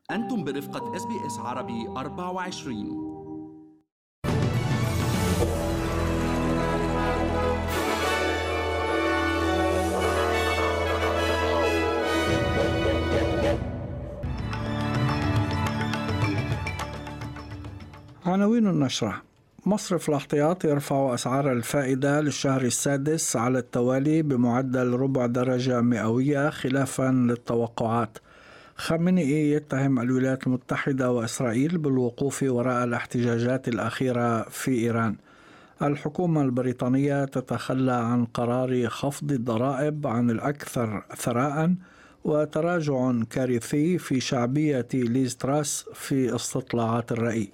أنتم برفقة SBS عربي 24. عناوين النشرة: مصرف الاحتياط يرفع أسعار الفائدة للشهر السادس على التوالي بمعدل ربع درجة مئوية خلافا للتوقعات. خامنئي يتهم الولايات المتحدة وإسرائيل بالوقوف وراء الاحتجاجات الأخيرة في إيران. الحكومة البريطانية تتخلى عن قرار خفض الضرائب عن الأكثر ثراء، وتراجع كارثي في شعبية ليز تراس في استطلاعات الرأي.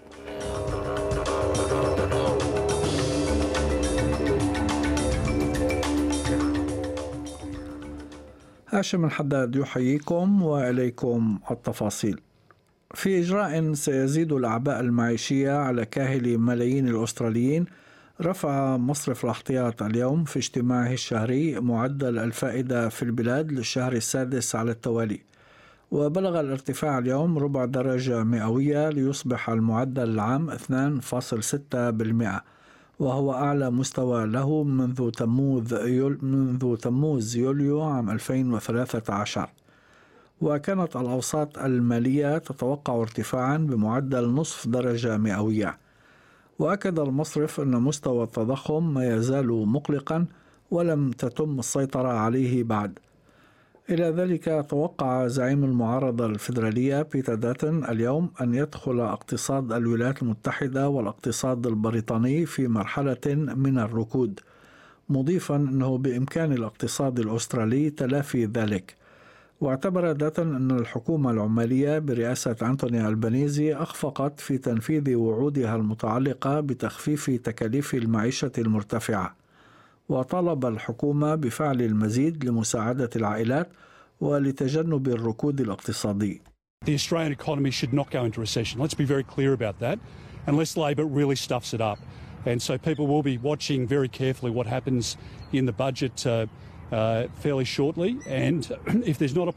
هاشم الحداد يحييكم وإليكم التفاصيل. في إجراء سيزيد الأعباء المعيشية على كاهل ملايين الأستراليين، رفع مصرف الاحتياط اليوم في اجتماعه الشهري معدل الفائدة في البلاد للشهر السادس على التوالي، وبلغ الارتفاع اليوم ربع درجة مئوية ليصبح المعدل العام 2.6%، وهو أعلى مستوى له منذ تموز يوليو عام 2013. وكانت الأوساط المالية تتوقع ارتفاعا بمعدل نصف درجة مئوية. وأكد المصرف أن مستوى التضخم ما يزال مقلقا ولم تتم السيطرة عليه بعد. إلى ذلك توقع زعيم المعارضة الفيدرالية بيتر داتن اليوم أن يدخل اقتصاد الولايات المتحدة والاقتصاد البريطاني في مرحلة من الركود، مضيفا أنه بإمكان الاقتصاد الأسترالي تلافي ذلك. واعتبر داتن أن الحكومة العمالية برئاسة أنتوني ألبانيزي أخفقت في تنفيذ وعودها المتعلقة بتخفيف تكاليف المعيشة المرتفعة، وطالب الحكومة بفعل المزيد لمساعدة العائلات ولتجنب الركود الاقتصادي. The Australian economy should not go into recession. Let's be very clear about that, unless Labor really stuffs it up. And so people will be watching very carefully what happens in the budget fairly shortly. And if there's not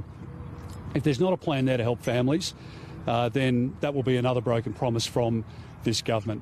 a plan there to help families, then that will be another broken promise from this government.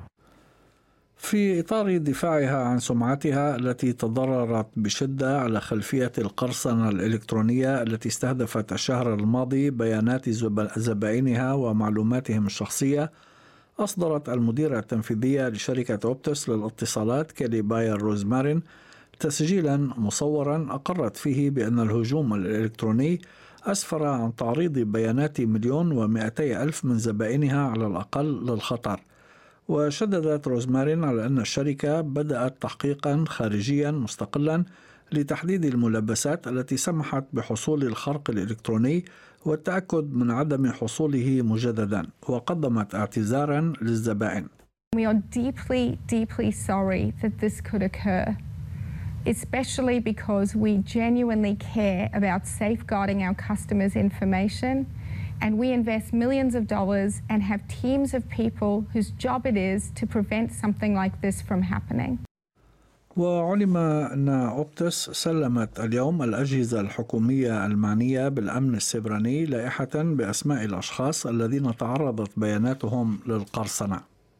في إطار دفاعها عن سمعتها التي تضررت بشدة على خلفية القرصنة الإلكترونية التي استهدفت الشهر الماضي بيانات زبائنها ومعلوماتهم الشخصية، أصدرت المديرة التنفيذية لشركة أوبتس للاتصالات كيلي باير روزمارين تسجيلا مصورا أقرت فيه بأن الهجوم الإلكتروني أسفر عن تعريض بيانات 1,200,000 من زبائنها على الأقل للخطر. وشددت روزمارين على أن الشركة بدأت تحقيقا خارجيا مستقلا لتحديد الملابسات التي سمحت بحصول الخرق الإلكتروني والتأكد من عدم حصوله مجددا، وقدمت اعتذارا للزبائن. We are deeply sorry that this could occur, especially because we genuinely care about safeguarding our customers' information. And we invest millions of dollars and have teams of people whose job it is to prevent something like this from happening. وعلم أن أوبتس سلمت اليوم الأجهزة الحكومية المعنية بالأمن السيبراني لائحة بأسماء الأشخاص الذين تعرضت بياناتهم للقرصنة.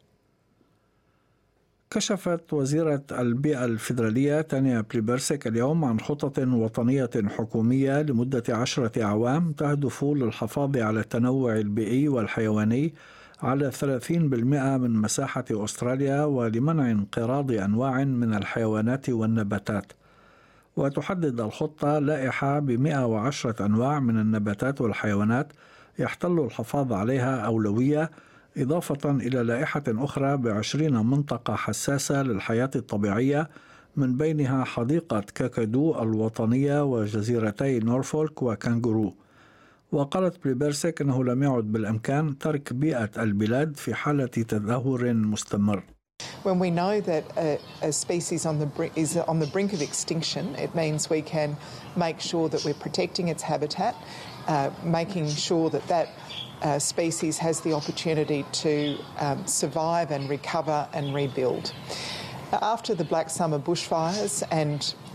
كشفت وزيرة البيئة الفيدرالية تانيا بليبرسك اليوم عن خطط وطنية حكومية لمدة 10 أعوام تهدف للحفاظ على التنوع البيئي والحيواني على 30% من مساحة أستراليا، ولمنع انقراض أنواع من الحيوانات والنباتات. وتحدد الخطة لائحة ب110 أنواع من النباتات والحيوانات يحتل الحفاظ عليها أولوية، إضافة إلى لائحة أخرى ب20 منطقة حساسة للحياة الطبيعية، من بينها حديقة كاكادو الوطنية وجزيرتي نورفولك وكانغورو. وقالت بليبرسك أنه لم يعد بالإمكان ترك بيئة البلاد في حالة تدهور مستمر. When we know that a species is on the brink of extinction, it means we can make sure that we're protecting its habitat, making sure that species has the opportunity to survive and recover and rebuild. After the Black Summer bushfires and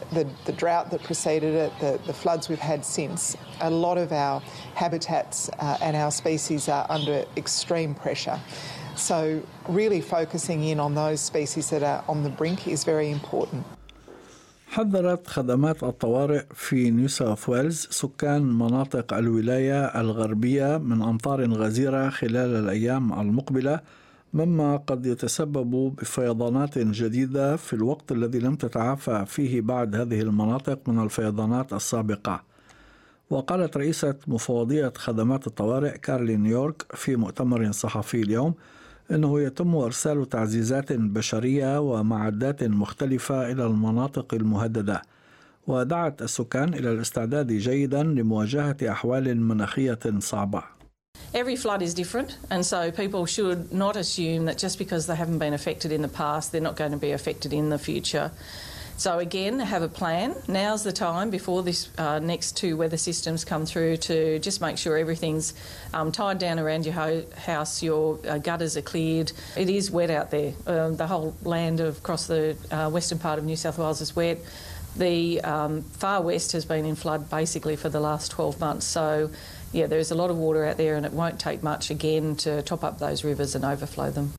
the drought that preceded it, the floods we've had since, a lot of our habitats and our species are under extreme pressure. So really focusing in on those species that are on the brink is very important. حذرت خدمات الطوارئ في نيو ساوث ويلز سكان مناطق الولاية الغربية من أمطار غزيرة خلال الأيام المقبلة، مما قد يتسبب بفيضانات جديدة في الوقت الذي لم تتعافى فيه بعد هذه المناطق من الفيضانات السابقة. وقالت رئيسة مفوضية خدمات الطوارئ كارلين يورك في مؤتمر صحفي اليوم إنه يتم إرسال تعزيزات بشرية ومعدات مختلفة إلى المناطق المهددة، ودعت السكان إلى الاستعداد جيدا لمواجهة أحوال مناخية صعبة. Every flood is different, and so people should not assume that just because they haven't been affected in the past, they're not going to be affected in the future. So again, have a plan. Now's the time before this next two weather systems come through to just make sure everything's tied down around your house, your gutters are cleared. It is wet out there. The whole land across the western part of New South Wales is wet. The far west has been in flood basically for the last 12 months. So yeah, there's a lot of water out there and it won't take much again to top up those rivers and overflow them.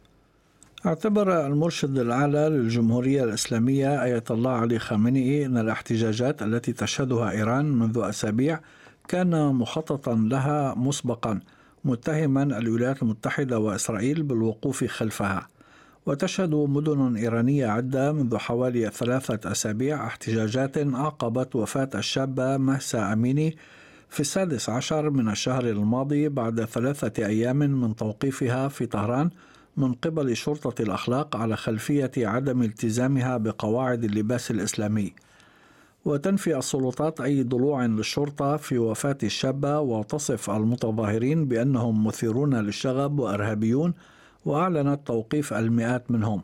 اعتبر المرشد الأعلى للجمهورية الإسلامية آية الله علي خامنئي أن الاحتجاجات التي تشهدها إيران منذ أسابيع كان مخططا لها مسبقا، متهما الولايات المتحدة وإسرائيل بالوقوف خلفها. وتشهد مدن إيرانية عدة منذ حوالي 3 أسابيع احتجاجات عقبت وفاة الشابة مهسا أميني في 16 من الشهر الماضي بعد 3 أيام من توقيفها في طهران من قبل شرطة الأخلاق على خلفية عدم التزامها بقواعد اللباس الإسلامي. وتنفي السلطات أي ضلوع للشرطة في وفاة الشابة، وتصف المتظاهرين بأنهم مثيرون للشغب وإرهابيون، وأعلنت توقيف المئات منهم.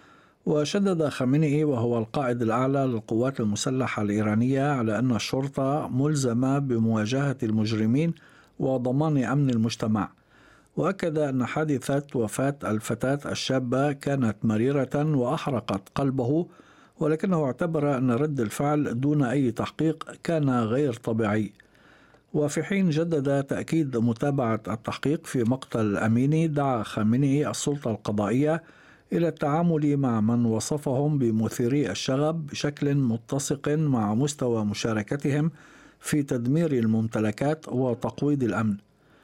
وشدد خامنئي وهو القائد الأعلى للقوات المسلحة الإيرانية على أن الشرطة ملزمة بمواجهة المجرمين وضمان أمن المجتمع. وأكد أن حادثة وفاة الفتاة الشابة كانت مريرة وأحرقت قلبه، ولكنه اعتبر أن رد الفعل دون أي تحقيق كان غير طبيعي. وفي حين جدد تأكيد متابعة التحقيق في مقتل أميني، دعا خامنئي السلطة القضائية إلى التعامل مع من وصفهم بمثيري الشغب بشكل متسق مع مستوى مشاركتهم في تدمير الممتلكات وتقويض الأمن.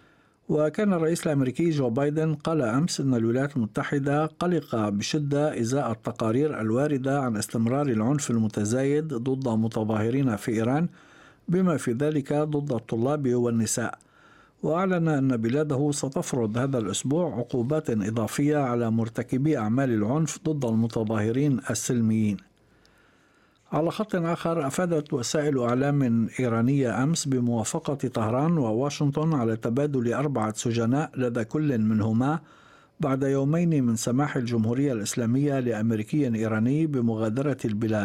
وكان الرئيس الأمريكي جو بايدن قال أمس أن الولايات المتحدة قلقة بشدة إزاء التقارير الواردة عن استمرار العنف المتزايد ضد متظاهرين في إيران، بما في ذلك ضد الطلاب والنساء. وأعلن أن بلاده ستفرض هذا الأسبوع عقوبات إضافية على مرتكبي أعمال العنف ضد المتظاهرين السلميين. على خط آخر، أفادت وسائل إعلام إيرانية أمس بموافقة طهران وواشنطن على تبادل 4 سجناء لدى كل منهما بعد يومين من سماح الجمهورية الإسلامية لأمريكي إيراني بمغادرة البلاد.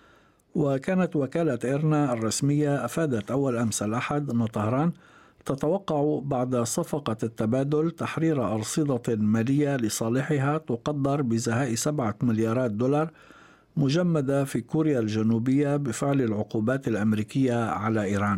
وكانت وكالة إيرنا الرسمية أفادت أول أمس الأحد أن طهران تتوقع بعد صفقة التبادل تحرير أرصدة مالية لصالحها تقدر بزهاء 7 مليارات دولار مجمدة في كوريا الجنوبية بفعل العقوبات الأمريكية على إيران.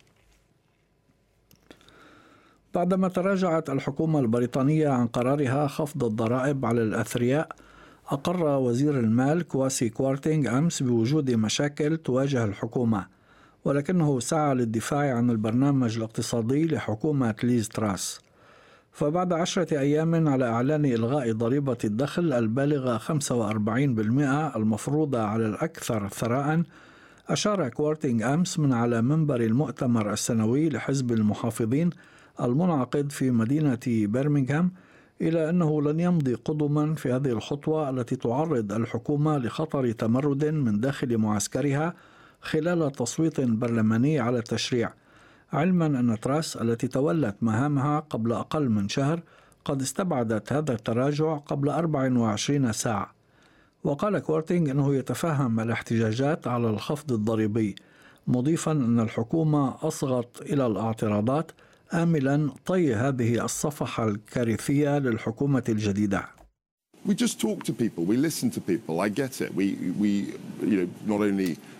بعدما تراجعت الحكومة البريطانية عن قرارها خفض الضرائب على الأثرياء، أقر وزير المال كواسي كوارتينغ أمس بوجود مشاكل تواجه الحكومة، ولكنه سعى للدفاع عن البرنامج الاقتصادي لحكومة ليز تراس. فبعد 10 أيام على إعلان إلغاء ضريبة الدخل البالغة 45% المفروضة على الأكثر ثراء، أشار كوارتينغ أمس من على منبر المؤتمر السنوي لحزب المحافظين المنعقد في مدينة برمنغهام إلى أنه لن يمضي قدما في هذه الخطوة التي تعرض الحكومة لخطر تمرد من داخل معسكرها خلال تصويت برلماني على التشريع، علما أن تراس التي تولت مهامها قبل أقل من شهر قد استبعدت هذا التراجع قبل 24 ساعة. وقال كوارتينغ أنه يتفهم الاحتجاجات على الخفض الضريبي، مضيفا أن الحكومة أصغت إلى الاعتراضات، آملا طي هذه الصفحة الكارثية للحكومة الجديدة. We just talk to people, we listen to people, I get it. We not only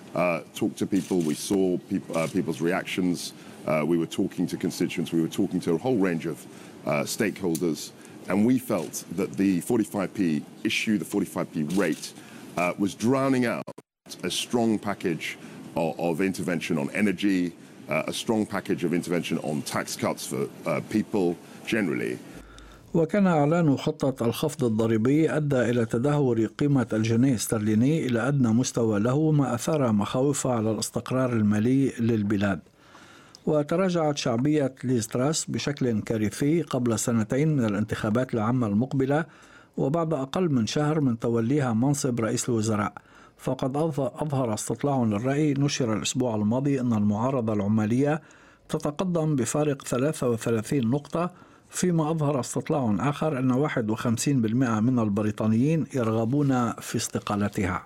talked to people, we saw people's reactions, we were talking to constituents, we were talking to a whole range of stakeholders, and we felt that the 45p issue, the 45p rate, was drowning out a strong package of intervention on energy, a strong package of intervention on tax cuts for people generally. وكان إعلان خطة الخفض الضريبي أدى إلى تدهور قيمة الجنيه الاسترليني إلى أدنى مستوى له، ما أثار مخاوف على الاستقرار المالي للبلاد. وتراجعت شعبية ليز تراس بشكل كارثي قبل سنتين من الانتخابات العامة المقبلة، وبعد أقل من شهر من توليها منصب رئيس الوزراء. فقد أظهر استطلاع للرأي نشر الأسبوع الماضي أن المعارضة العمالية تتقدم بفارق 33 نقطة، فيما أظهر استطلاع آخر أن 51% من البريطانيين يرغبون في استقالتها.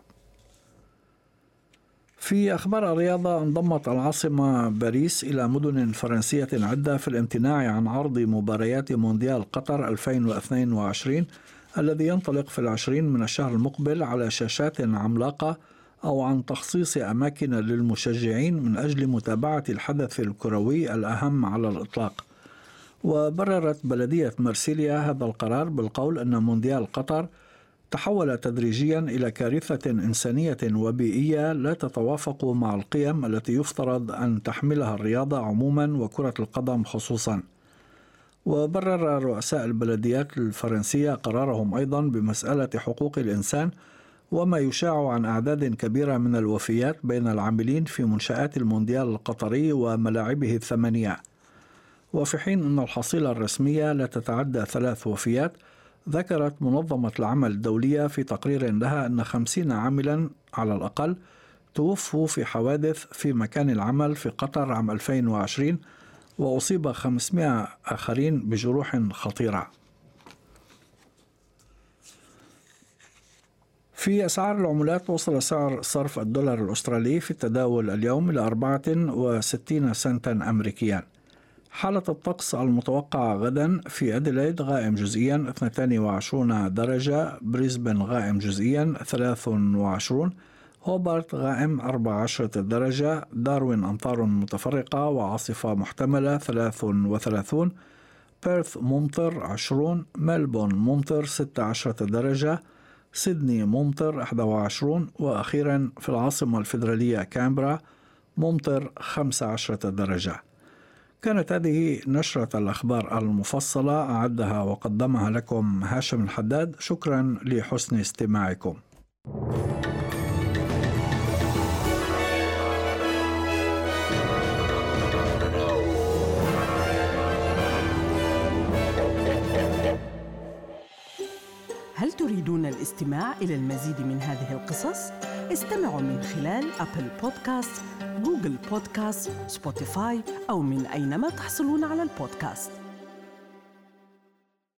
في أخبار الرياضة، انضمت العاصمة باريس إلى مدن فرنسية عدة في الامتناع عن عرض مباريات مونديال قطر 2022 الذي ينطلق في 20 من الشهر المقبل على شاشات عملاقة، أو عن تخصيص أماكن للمشجعين من أجل متابعة الحدث الكروي الأهم على الإطلاق. وبررت بلدية مرسيليا هذا القرار بالقول أن مونديال قطر تحول تدريجيا إلى كارثة إنسانية وبيئية لا تتوافق مع القيم التي يفترض أن تحملها الرياضة عموما وكرة القدم خصوصا. وبرر رؤساء البلديات الفرنسية قرارهم أيضا بمسألة حقوق الإنسان، وما يشاع عن أعداد كبيرة من الوفيات بين العاملين في منشآت المونديال القطري وملاعبه الثمانية. وفي حين أن الحصيلة الرسمية لا تتعدى 3 وفيات، ذكرت منظمة العمل الدولية في تقرير لها أن 50 عاملا على الأقل توفوا في حوادث في مكان العمل في قطر عام 2020، وأصيب 500 آخرين بجروح خطيرة. في أسعار العملات، وصل سعر صرف الدولار الأسترالي في التداول اليوم إلى 64 سنتا أمريكيا. حالة الطقس المتوقعة غدا: في أديلايد غائم جزئيا 22 درجة، بريسبن غائم جزئيا 23، هوبارت غائم 14 درجة، داروين أمطار متفرقة وعاصفة محتملة 33، بيرث ممطر 20، ملبون ممطر 16 درجة، سيدني ممطر 21، وأخيرا في العاصمة الفيدرالية كامبرا ممطر 15 درجة. كانت هذه نشرة الأخبار المفصلة، أعدها وقدمها لكم هاشم الحداد. شكرا لحسن استماعكم. هل تريدون الاستماع إلى المزيد من هذه القصص؟ استمعوا من خلال أبل بودكاست، جوجل بودكاست، سبوتيفاي، أو من أينما تحصلون على البودكاست.